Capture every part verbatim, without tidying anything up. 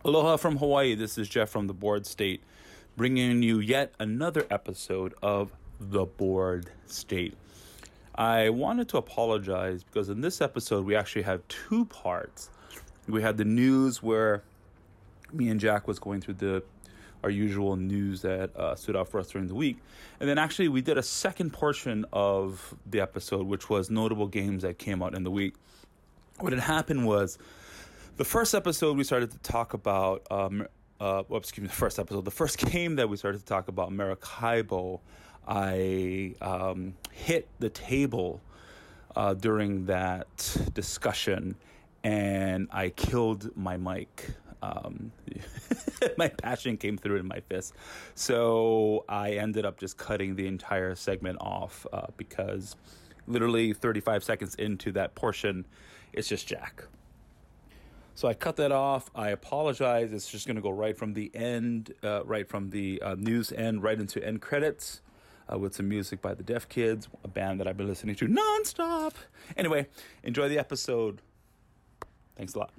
Aloha from Hawaii. This is Jeff from the Bored State, bringing you yet another episode of The Bored State. I wanted to apologize because in this episode we actually have two parts. We had the news where me and Jack was going through the our usual news that uh, stood out for us during the week. And then actually we did a second portion of the episode, which was notable games that came out in the week. What had happened was the first episode we started to talk about, um, uh, well, excuse me, the first episode, the first game that we started to talk about, Maracaibo, I um, hit the table uh, during that discussion and I killed my mic. Um, my passion came through in my fist. So I ended up just cutting the entire segment off uh, because literally thirty-five seconds into that portion, it's just Jack. So I cut that off. I apologize. It's just going to go right from the end, uh, right from the uh, news end, right into end credits uh, with some music by the Deaf Kids, a band that I've been listening to nonstop. Anyway, enjoy the episode. Thanks a lot.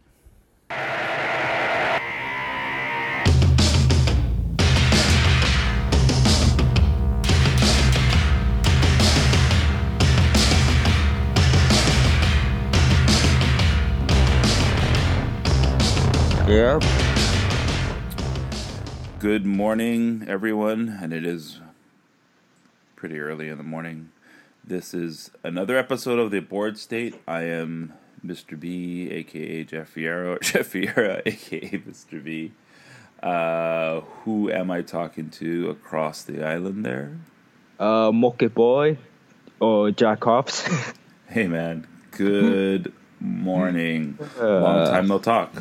Yeah. Good morning, everyone, and it is pretty early in the morning. This is another episode of The Bored State. I am Mister B, aka Jeff Fierro, Jeff Vieira, aka Mister B. Uh, who am I talking to across the island there? Uh, Moke Boy or Jack Hobbs. Hey, man. Good morning. Uh, Long time no talk.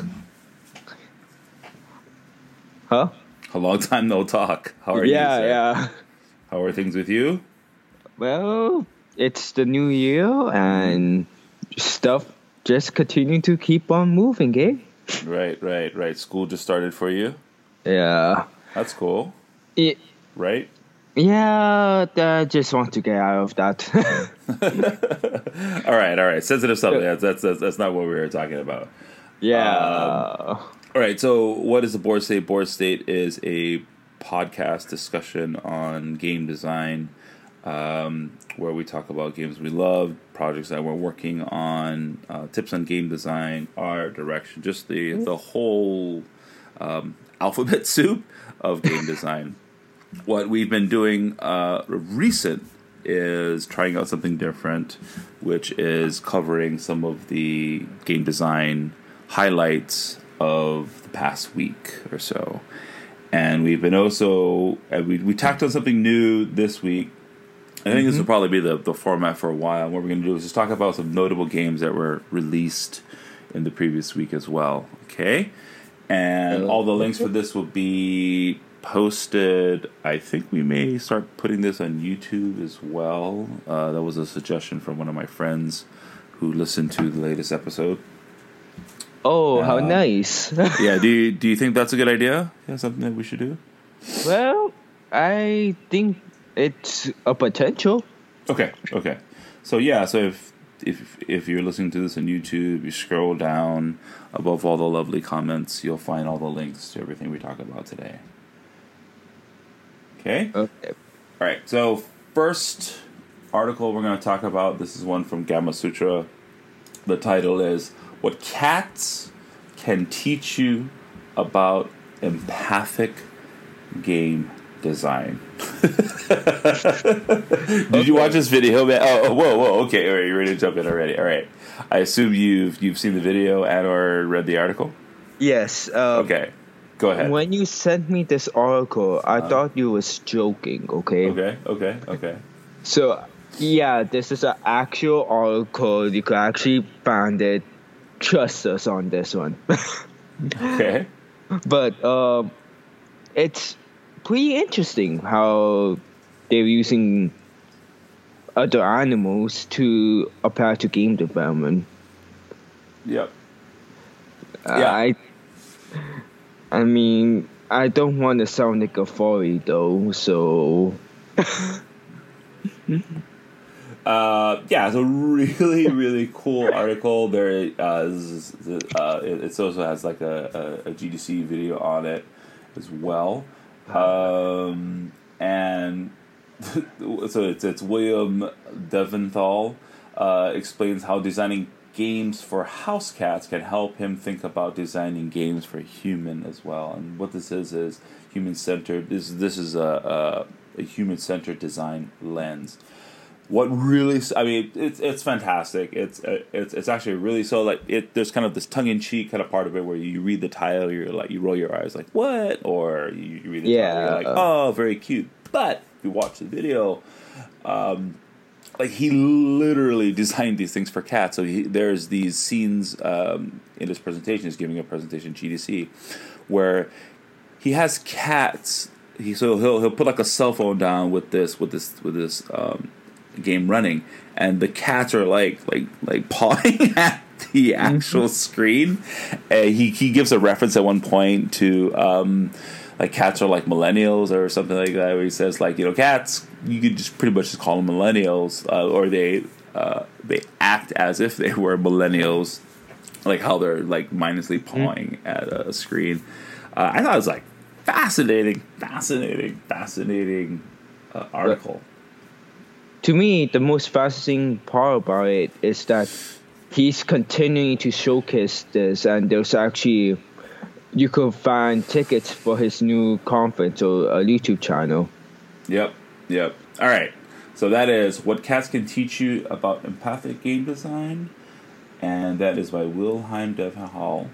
Huh? A long time no talk. How are yeah, you, sir? Yeah. How are things with you? Well, it's the new year and stuff just continue to keep on moving, eh? Right, right, right. School just started for you? Yeah. That's cool. It, Right? yeah, I just want to get out of that. all right, all right. Sensitive stuff. That's, that's, that's, that's not what we were talking about. yeah. Um, all right, so what is the Bored State? Bored State is a podcast discussion on game design um, where we talk about games we love, projects that we're working on, uh, tips on game design, art, direction, just the, the whole um, alphabet soup of game design. What we've been doing uh, recent is trying out something different, which is covering some of the game design highlights of the past week or so. And we've been also, uh, we, we tacked on something new this week. I think mm-hmm. this will probably be the, the format for a while. What we're going to do is just talk about some notable games that were released in the previous week as well. Okay? And all the links for this will be posted. I think we may start putting this on YouTube as well. Uh, that was a suggestion from one of my friends who listened to the latest episode. Oh, how um, nice. yeah, do you, do you think that's a good idea? Yeah, something that we should do? Well, I think it's a potential. Okay, okay. So yeah, so if if if you're listening to this on YouTube, you scroll down above all the lovely comments, you'll find all the links to everything we talk about today. Okay? Okay. All right, so first article we're going to talk about, this is one from Gamma Sutra. The title is What Cats Can Teach You About Empathic Game Design. Did okay. you watch this video, man? Oh, oh, whoa, whoa, okay, all right, you're ready to jump in already. All right. I assume you've you've seen the video and or read the article? Yes. Um, okay, go ahead. When you sent me this article, I uh, thought you was joking, okay? Okay, okay, okay. So, yeah, this is an actual article. You could actually find it. Trust us on this one. Okay. But um, it's pretty interesting how they're using other animals to apply to game development. Yep. Uh, yeah. I, I mean, I don't want to sound like a furry though, so Uh, yeah, it's a really, really cool article. There, uh, is, uh, it, it also has like a, a, a G D C video on it as well. Um, and so it's, it's William Deventhal uh, explains how designing games for house cats can help him think about designing games for human as well. And what this is is human centered. This this is a a, a human centered design lens. What really, I mean, it's it's fantastic. It's it's it's actually really so like it. There's kind of this tongue in cheek kind of part of it where you read the title, you're like you roll your eyes like what, or you, you read the yeah. title, you're like oh, very cute. But if you watch the video, um, like he literally designed these things for cats. So he, there's these scenes um, in his presentation. He's giving a presentation at G D C where he has cats. He so he'll he'll put like a cell phone down with this with this with this. Um, game running, and the cats are like like like pawing at the actual screen. Uh, he he gives a reference at one point to um, like cats are like millennials or something like that. Where he says like you know cats you could just pretty much just call them millennials, uh, or they uh, they act as if they were millennials, like how they're like mindlessly pawing mm. at a screen. Uh, I thought it was like fascinating, fascinating, fascinating uh, article. But to me, the most fascinating part about it is that he's continuing to showcase this, and there's actually you could find tickets for his new conference or a YouTube channel. Yep, yep. All right, so that is What Cats Can Teach You About Empathic Game Design, and that is by Wilhelm Deventhal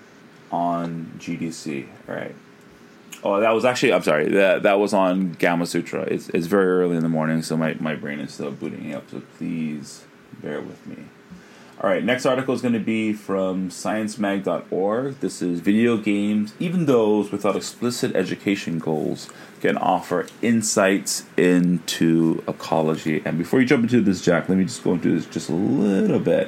on G D C. All right. Oh, that was actually, I'm sorry, that that was on Gamma Sutra. It's it's very early in the morning, so my, my brain is still booting up, so please bear with me. All right, next article is going to be from science mag dot org. This is video games, even those without explicit education goals, can offer insights into ecology. And before you jump into this, Jack, let me just go into this just a little bit.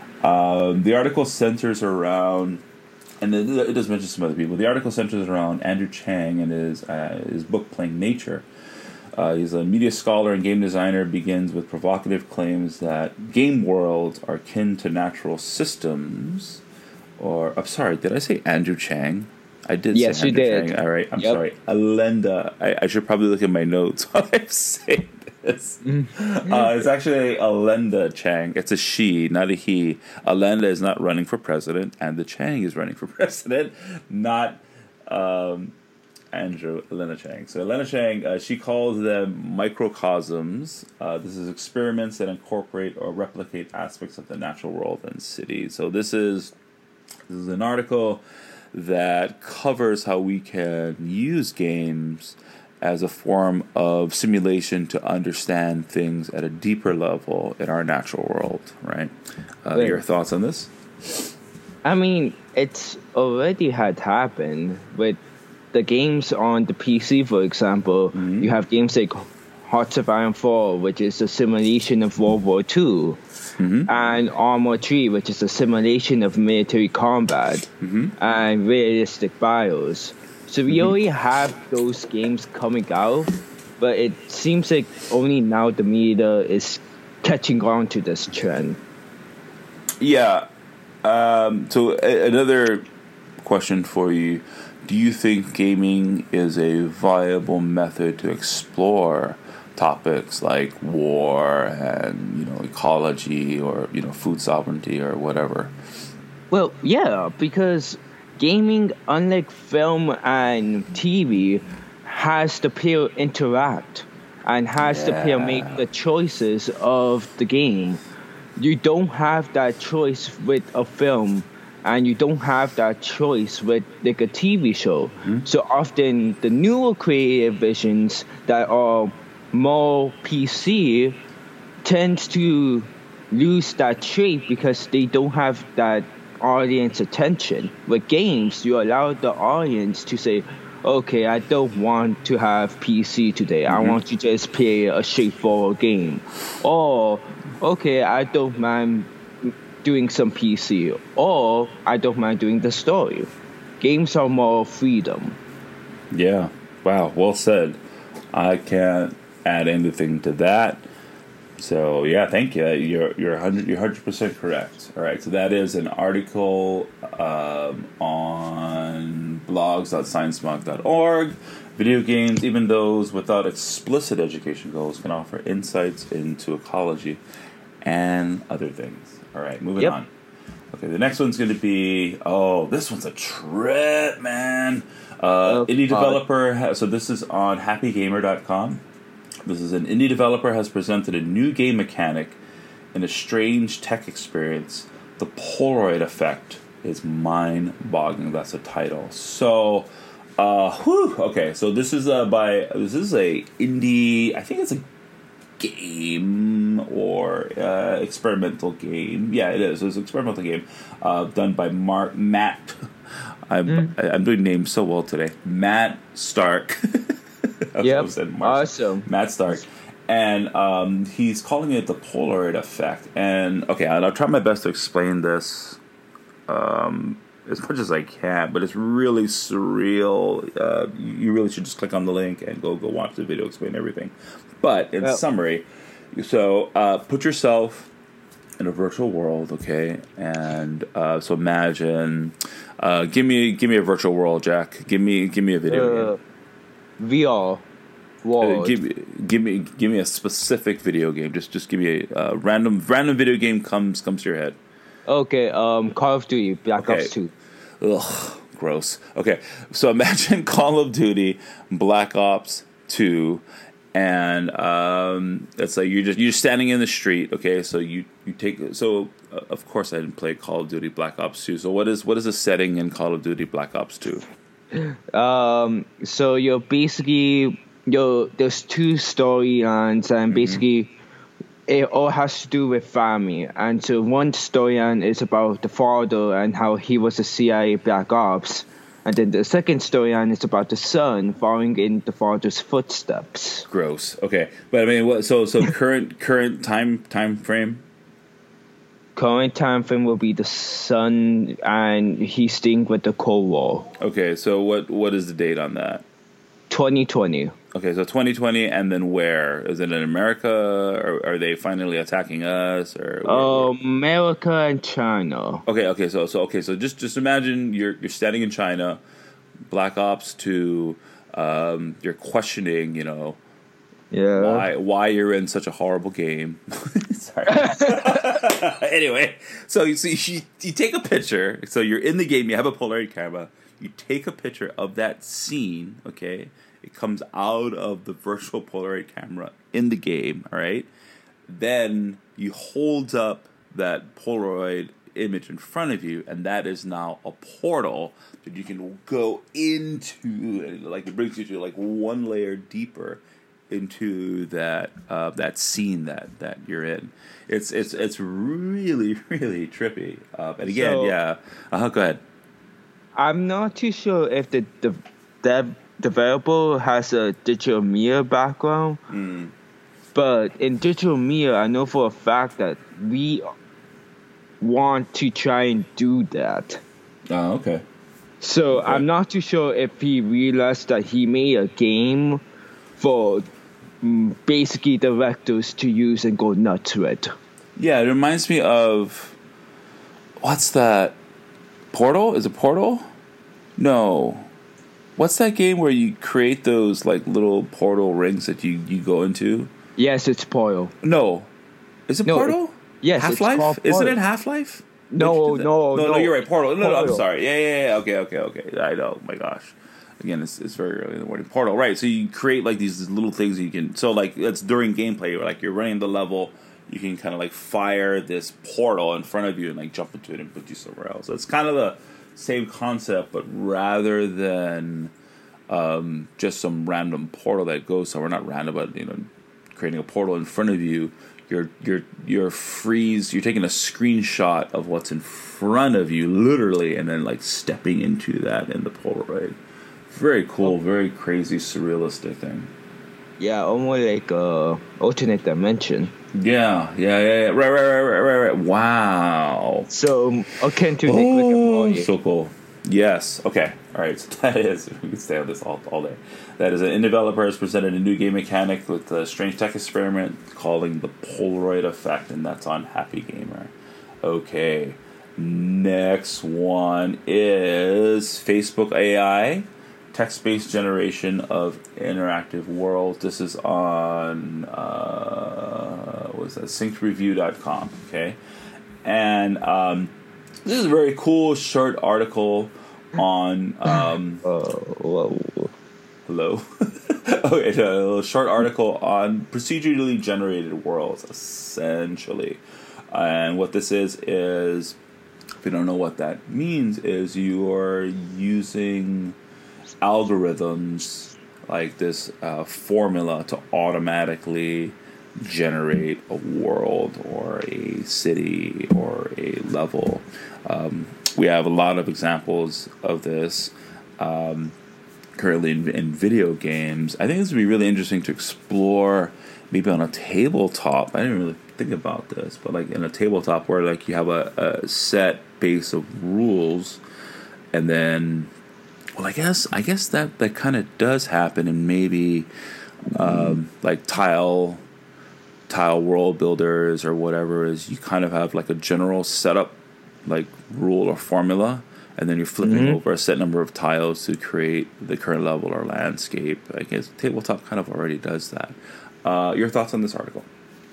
Um, the article centers around... And it does mention some other people. The article centers around Andrew Chang and his uh, his book Playing Nature. Uh, he's a media scholar and game designer. Begins with provocative claims that game worlds are akin to natural systems. Or I'm sorry, did I say Andrew Chang? I did. Yes, say Andrew you did. Chang. All right, I'm yep. sorry, Alenda. I, I should probably look at my notes while I'm saying this. uh, it's actually Alenda Chang. It's a she, not a he. Alenda is not running for president, and the Chang is running for president, not um, Andrew. Alenda Chang. So Alenda Chang, uh, she calls them microcosms. Uh, this is experiments that incorporate or replicate aspects of the natural world and cities. So this is this is an article that covers how we can use games as a form of simulation to understand things at a deeper level in our natural world, right? Uh, your thoughts on this? I mean, it's already had happened with the games on the P C, for example. Mm-hmm. You have games like Hearts of Iron four, which is a simulation of World War Two. Mm-hmm. And Armor three, which is a simulation of military combat, mm-hmm. and realistic bios. So we mm-hmm. already have those games coming out, but it seems like only now the media is catching on to this trend. Yeah. Um, so a- another question for you. Do you think gaming is a viable method to explore topics like war and, you know, ecology or, you know, food sovereignty or whatever? Well, yeah, because gaming, unlike film and T V, has the player interact and has yeah. the player make the choices of the game. You don't have that choice with a film, and you don't have that choice with like a T V show. Mm-hmm. So often the newer creative visions that are more P C tends to lose that trait because they don't have that audience attention. With games, you allow the audience to say, okay, I don't want to have P C today. Mm-hmm. I want to just play a straightforward game. Or, okay, I don't mind doing some P C. Or, I don't mind doing the story. Games are more freedom. Yeah. Wow. Well said. I can't add anything to that. So yeah, thank you. You're you're hundred you're hundred percent correct. All right, so that is an article um, on blogs dot science mug dot org. Video games, even those without explicit education goals, can offer insights into ecology and other things. All right, moving Yep. on. Okay, the next one's going to be, oh, this one's a trip, man. Uh, Oh, indie God. developer, ha- so this is on happy gamer dot com. This is an indie developer has presented a new game mechanic in a strange tech experience. The Polaroid effect is mind-boggling. That's the title. So, uh, whew, okay, so this is uh, by, this is a indie, I think it's a game or uh, experimental game. Yeah, it is. It's an experimental game uh, done by Mark Matt. I'm Mm. I, I'm doing names so well today. Matt Stark. That's Yep. what I said, Mark. Awesome. Matt Stark, and um, he's calling it the Polaroid effect. And okay, I'll, I'll try my best to explain this um, as much as I can, but it's really surreal. Uh, you really should just click on the link and go go watch the video, explain everything. But in Well- summary, so uh, put yourself in a virtual world, okay? And uh, so imagine, uh, give me give me a virtual world, Jack. Give me give me a video Uh, game. V R Uh, world. give me give me give me a specific video game. Just just give me a uh, random random video game comes comes to your head. Okay, um, Call of Duty, Black Okay. Ops two. Ugh, gross. Okay, so imagine Call of Duty, Black Ops two, and um, it's like you're just you're standing in the street. Okay, so you you take so uh, of course I didn't play Call of Duty Black Ops two. So what is what is the setting in Call of Duty Black Ops two? Um, so you're basically you're there's two storylines, and basically it all has to do with family. And so one storyline is about the father and how he was a C I A Black Ops, and then the second storyline is about the son following in the father's footsteps. Gross. Okay, but I mean, what? So so current current time time frame. Current time frame will be the son, and he's staying with the Cold War, Okay, so what what is the date on that? twenty twenty. Okay, so twenty twenty, and then where? Is it in America? Or are they finally attacking us? Or where- Oh, America and China. okay, okay, so so okay, so just just imagine you're you're standing in China, Black Ops two. Um, you're questioning, you know, Yeah. why why you're in such a horrible game. Sorry. Anyway, so you see, you, you take a picture. So you're in the game. You have a Polaroid camera. You take a picture of that scene. Okay, it comes out of the virtual Polaroid camera in the game. All right. Then you hold up that Polaroid image in front of you, and that is now a portal that you can go into. And like it brings you to like one layer deeper into that uh, that scene that, that you're in. It's it's it's really really trippy. Uh, and again, So- yeah. Uh-huh, go ahead. I'm not too sure if the the dev developer has a digital media background, Mm. but in digital media, I know for a fact that we want to try and do that. Oh, okay. So Okay. I'm not too sure if he realized that he made a game for mm, basically directors to use and go nuts with. Yeah, it reminds me of what's that? Portal? Is it Portal? No. What's that game where you create those like little portal rings that you, you go into? Yes, it's Portal. No. Is it No, Portal? Yes, Half it's Life? called Isn't Portal. it Half Life? No, no, no, no, no. you're right. Portal. No, no, I'm Portal. sorry. Yeah, yeah, yeah. Okay, okay, okay. I know. My gosh. Again, it's it's very early in the morning. Portal, right? So you create like these little things you can. So like it's during gameplay, like you're running the level, you can kind of like fire this portal in front of you and like jump into it and put you somewhere else. So it's kind of the same concept, but rather than um, just some random portal that goes somewhere, not random, but you know, creating a portal in front of you. You're you're you're freeze. You're taking a screenshot of what's in front of you, literally, and then like stepping into that in the Polaroid. Very cool, very crazy, surrealistic thing. Yeah, almost like a alternate dimension. Yeah, yeah, yeah, yeah. Right, right, right, right, right, right. Wow. So akin to Nick Rick and Oh, Morty. so cool. Yes. Okay. All right. So that is, we can stay on this all, all day. That is, an indie developer has presented a new game mechanic with a strange tech experiment calling the Polaroid effect, and that's on Happy Gamer. Okay. Next one is Facebook A I, text-based generation of interactive worlds. This is on, uh, what was that, synced review dot com. Okay. And, um, this is a very cool short article on. Um, uh, whoa. Hello. Okay, a little short article on procedurally generated worlds, essentially. And what this is is, if you don't know what that means, is you are using algorithms like this uh, formula to automatically generate a world or a city or a level. Um, we have a lot of examples of this um, currently in, in video games. I think this would be really interesting to explore maybe on a tabletop. I didn't really think about this, but like in a tabletop where like you have a, a set base of rules, and then, well, I guess I guess that, that kind of does happen in maybe um, like tile tile world builders or whatever. Is you kind of have like a general setup like rule or formula, and then you're flipping mm-hmm. over a set number of tiles to create the current level or landscape. I guess tabletop kind of already does that. Uh, your thoughts on this article?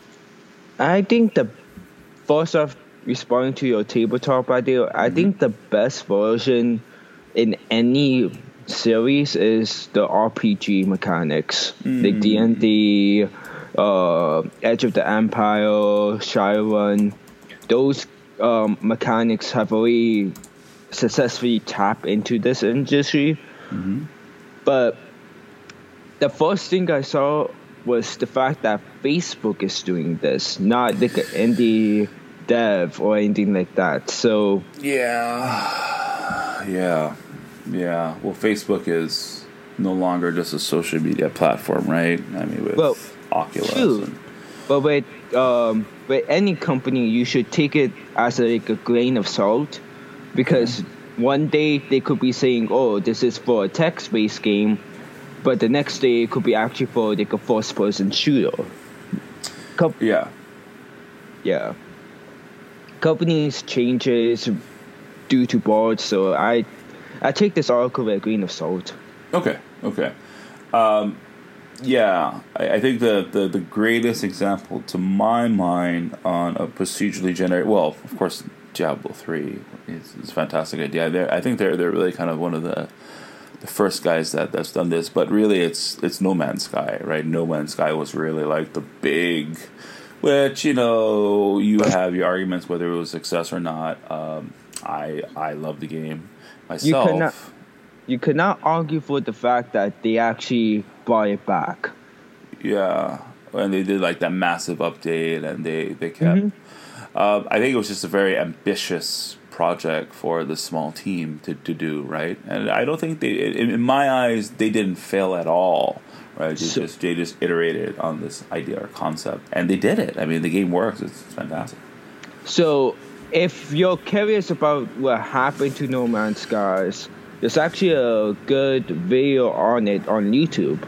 I think the first off, responding to your tabletop idea, mm-hmm. I think the best version in any series is the R P G mechanics, mm. like D and D, uh, Edge of the Empire, Shadowrun. Those um, mechanics have already successfully tapped into this industry. Mm-hmm. But the first thing I saw was the fact that Facebook is doing this, not like an indie dev or anything like that. So yeah, yeah, yeah. Well, Facebook is no longer just a social media platform, right? I mean, with well, Oculus. True. And but with um, with any company, you should take it as a, like a grain of salt, because mm-hmm. one day they could be saying, "Oh, this is for a text-based game," but the next day it could be actually for like a first-person shooter. Com- yeah, yeah. Companies changes due to boards, so I, I take this article with a grain of salt. Okay, okay. Um, yeah, I, I think the, the, the greatest example to my mind on a procedurally generated, well, of course, Diablo three is, is a fantastic idea. They're, I think they're they're really kind of one of the the first guys that, that's done this, but really it's it's No Man's Sky, right? No Man's Sky was really like the big, which, you know, you have your arguments whether it was a success or not. Um, I I love the game myself. You could not, you could not argue for the fact that they actually brought it back. Yeah, and they did like that massive update, and they they kept. Mm-hmm. Uh, I think it was just a very ambitious project for the small team to, to do, right? And I don't think they, in, in my eyes, they didn't fail at all, right? They so, just they just iterated on this idea or concept, and they did it. I mean, the game works; it's, it's fantastic. So, if you're curious about what happened to No Man's Skies, there's actually a good video on it on YouTube.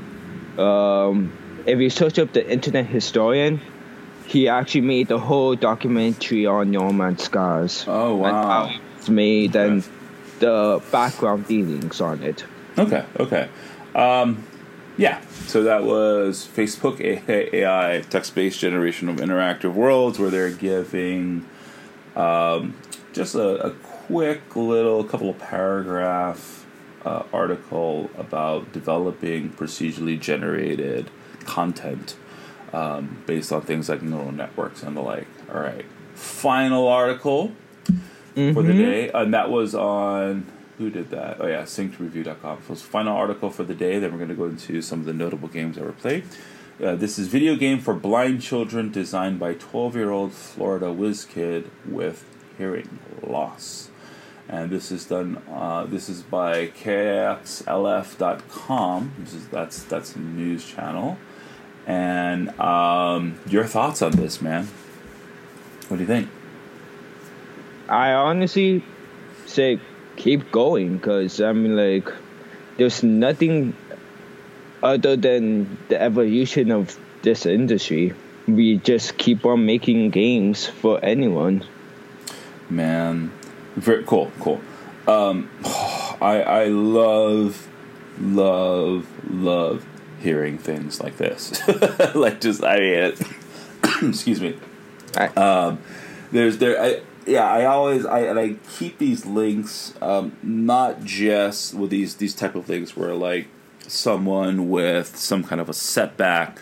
Um, if you search up the Internet Historian, he actually made the whole documentary on No Man's Skies. Oh, wow. And how it's made okay. and the background dealings on it. Okay, okay. Um, yeah, so that was Facebook A I, text-based generation of interactive worlds, where they're giving um, just a, a quick little couple of paragraph uh, article about developing procedurally generated content um, based on things like neural networks and the like. All right, final article mm-hmm. for the day, and that was on, who did that? Oh yeah, synced review dot com. So it's final article for the day. Then we're going to go into some of the notable games that were played. Uh, this is video game for blind children designed by twelve-year-old Florida whiz kid with hearing loss. And this is done. Uh, this is by K X L F dot com. This is that's that's a news channel. And um, your thoughts on this, man? What do you think? I honestly say keep going, because I mean, like, there's nothing other than the evolution of this industry. We just keep on making games for anyone. Man, very cool, cool. Um, I I love, love, love hearing things like this. Like, just I mean, excuse me. I, Um, there's there. I, yeah, I always I and I keep these links, um, not just with these these type of links where like someone with some kind of a setback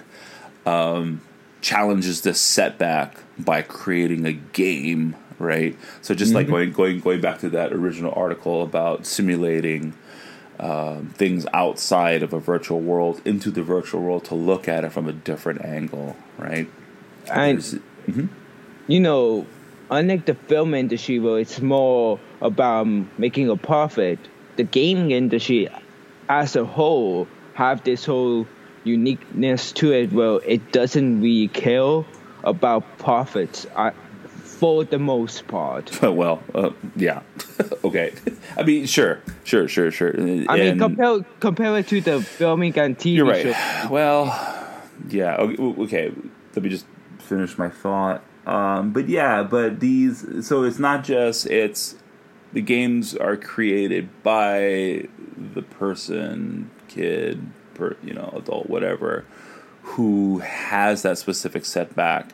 um, challenges this setback by creating a game, right? So just mm-hmm. like going going going back to that original article about simulating um, things outside of a virtual world into the virtual world to look at it from a different angle, right? And mm-hmm. you know, unlike the film industry where it's more about um, making a profit, the gaming industry as a whole have this whole uniqueness to it where it doesn't really care about profits uh, for the most part. Well, uh, yeah. Okay. I mean, sure, sure, sure, sure. I and mean, compare, compare it to the filming and T V you're right. show. Well, yeah. Okay, let me just finish my thought. Um, but yeah, but these, so it's not just, it's, the games are created by the person, kid, per, you know, adult, whatever, who has that specific setback.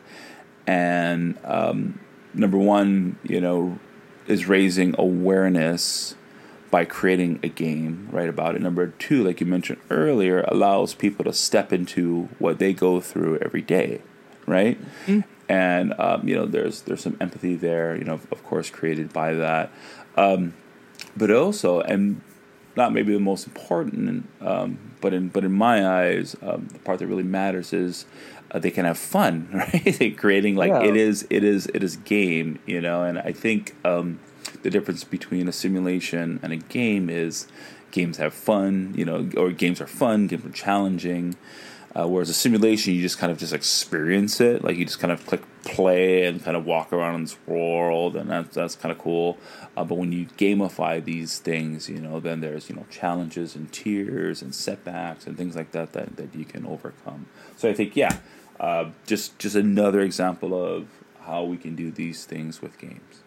And um, number one, you know, is raising awareness by creating a game, right, about it. Number two, like you mentioned earlier, allows people to step into what they go through every day, right? Mm-hmm. And, um, you know, there's there's some empathy there, you know, of, of course, created by that. Um, but also, and not maybe the most important, um, but in but in my eyes, um, the part that really matters is uh, they can have fun, right? Creating like yeah. it is it is it is game, you know. And I think um, the difference between a simulation and a game is games have fun, you know, or games are fun, games are challenging. Uh, whereas a simulation, you just kind of just experience it. Like you just kind of click play and kind of walk around in this world, and that's that's kind of cool. Uh, but when you gamify these things, you know, then there's, you know, challenges and tears and setbacks and things like that that, that you can overcome. So I think, yeah, uh, just just another example of how we can do these things with games.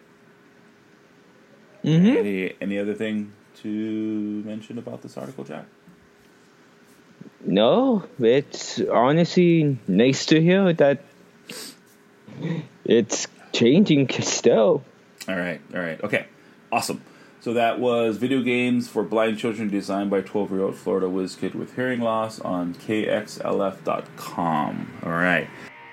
Mm-hmm. Any any other thing to mention about this article, Jack? No, it's honestly nice to hear that it's changing still. All right, all right, okay, awesome. So that was Video Games for Blind Children, designed by twelve-year-old Florida whiz kid with hearing loss on K X L F dot com. All right.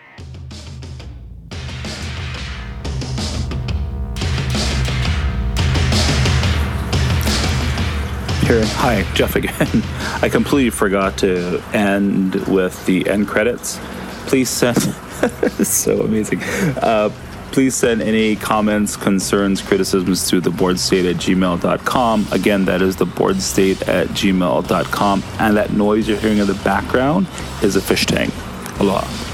Here. Hi, Jeff again. I completely forgot to end with the end credits. Please send... It's so amazing. Uh, please send any comments, concerns, criticisms to theboardstate at gmail dot com. Again, that is theboardstate at gmail dot com. And that noise you're hearing in the background is a fish tank. Aloha.